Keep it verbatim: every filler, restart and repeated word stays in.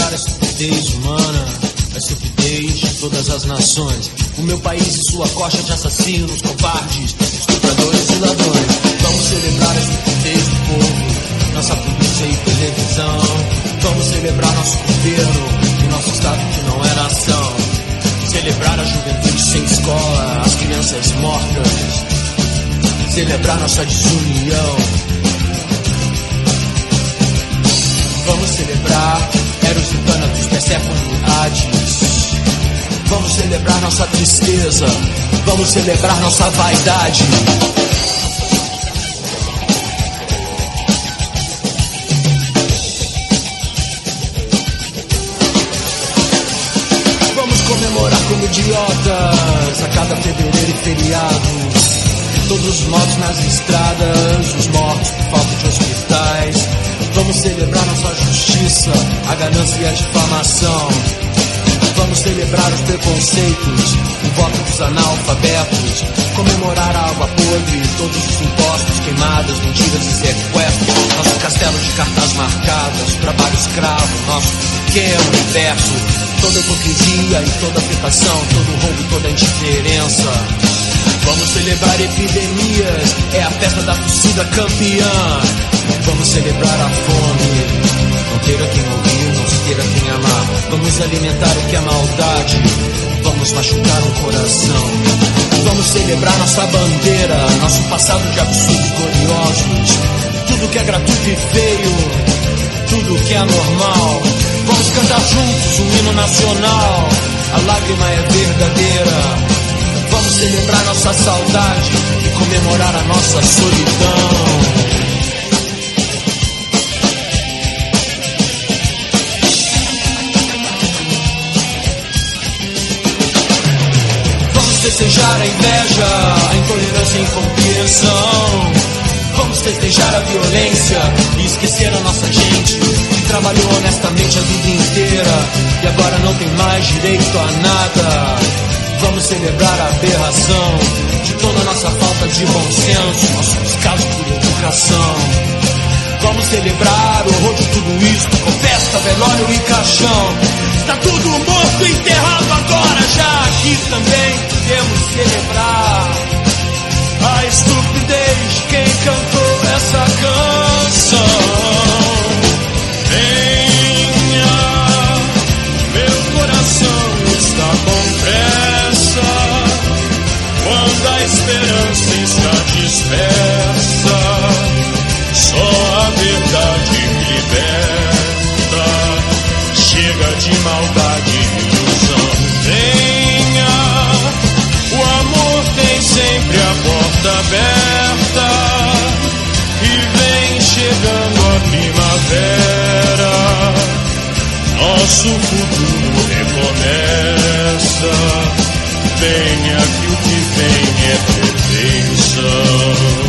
celebrar a estupidez humana, a estupidez de todas as nações. O meu país e sua coxa de assassinos, covardes, estupradores e ladrões. Vamos celebrar a estupidez do povo, nossa polícia e televisão. Vamos celebrar nosso governo e nosso estado que não é nação. Celebrar a juventude sem escola, as crianças mortas. Celebrar nossa desunião. Vamos celebrar Eros e Thanatos, Perséfone e Hades. Vamos celebrar nossa tristeza. Vamos celebrar nossa vaidade. Vamos comemorar como idiotas a cada fevereiro e feriado. Todos os mortos nas estradas, os mortos por falta de hospitais. Vamos celebrar nossa justiça, a ganância e a difamação. Vamos celebrar os preconceitos, o voto dos analfabetos. Comemorar a água podre, todos os impostos, queimadas, mentiras e sequestros. Nosso castelo de cartas marcadas, trabalho escravo, nosso pequeno universo. Toda hipocrisia e toda afetação, todo roubo, toda indiferença. Vamos celebrar epidemias, é a festa da torcida campeã. Vamos celebrar a fome, não queira quem ouvir, não se queira quem amar. Vamos alimentar o que é maldade, vamos machucar um coração. Vamos celebrar nossa bandeira, nosso passado de absurdos gloriosos. Tudo que é gratuito e feio, tudo que é anormal. Vamos cantar juntos um hino nacional, a lágrima é verdadeira. Vamos celebrar nossa saudade e comemorar a nossa solidão. Vamos festejar a inveja, a intolerância e a incompreensão. Vamos festejar a violência e esquecer a nossa gente que trabalhou honestamente a vida inteira e agora não tem mais direito a nada. Vamos celebrar a aberração de toda a nossa falta de bom senso, nosso descaso por educação. Vamos celebrar o horror de tudo isso, com festa, velório e caixão. Tá tudo morto e enterrado agora, já aqui também podemos celebrar a estupidez de quem cantou essa canção. Venha, meu coração está com pressa. Quando a esperança está dispersa, só a verdade me liberta. Chega de maldade e ilusão. Venha, o amor tem sempre a porta aberta. E vem chegando a primavera, nosso futuro recomeça. Venha que o que vem é perfeição.